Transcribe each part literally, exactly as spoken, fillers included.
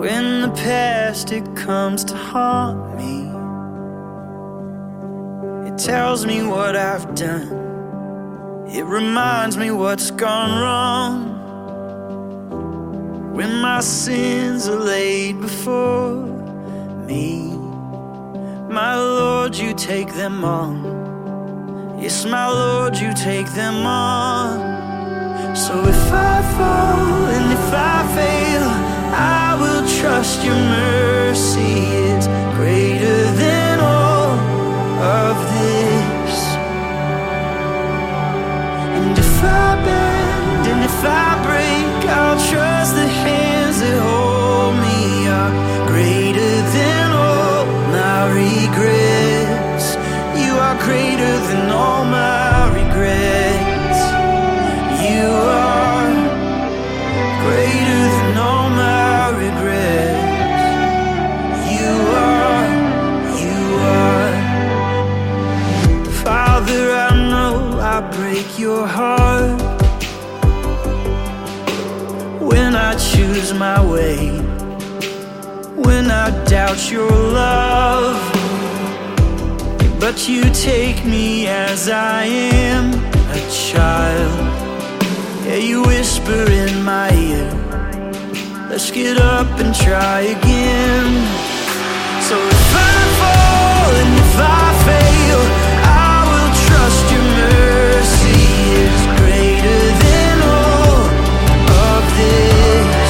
When the past, it comes to haunt me, it tells me what I've done, it reminds me what's gone wrong. When my sins are laid before me, my Lord, you take them on. Yes, my Lord, you take them on. So if I fall and if I fail, I will trust your mercy is greater than all of this. And if I bend and if I break, I'll trust the hands that hold me are greater than all my regrets. You are greater than all my regrets. You are greater than all my regrets. You are, you are. Father, I know I break your heart when I choose my way, when I doubt your love. But you take me as I am, a child. Yeah, you whisper in my ear, let's get up and try again. So if I fall and if I fail, I will trust your mercy is greater than all of this.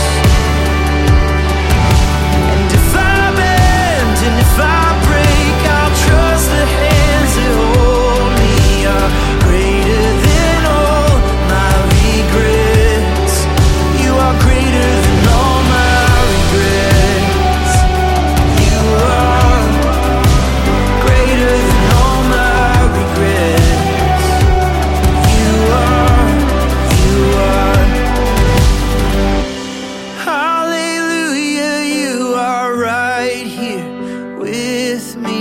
And if I bend and if I break, I'll trust the hands that hold me are greater than all my regrets. You are greater than all my regrets. You are greater than all my regrets. You are, you are. Hallelujah, you are right here with me.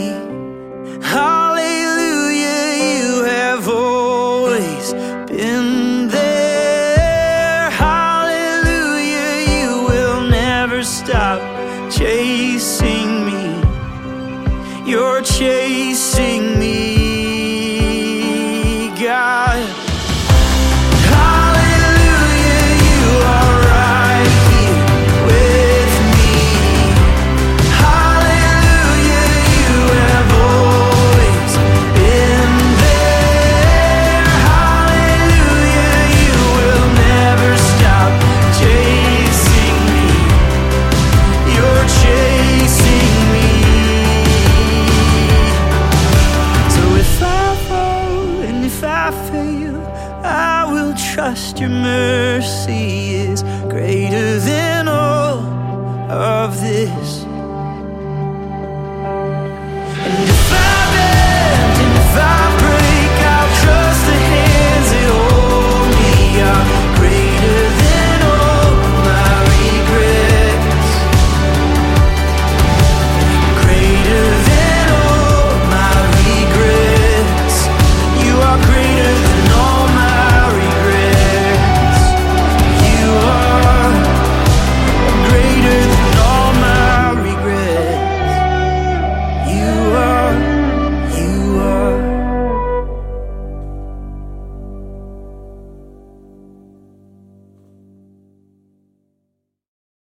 Hallelujah, you have always been there. Hallelujah, you will never stop chasing me. You're chasing me, God. Hallelujah, you are right here with me. Hallelujah, you have always been there. Hallelujah, you will never stop chasing me. You're chasing me. So if I fall and if I fail, I will trust your mercy is greater than all of this.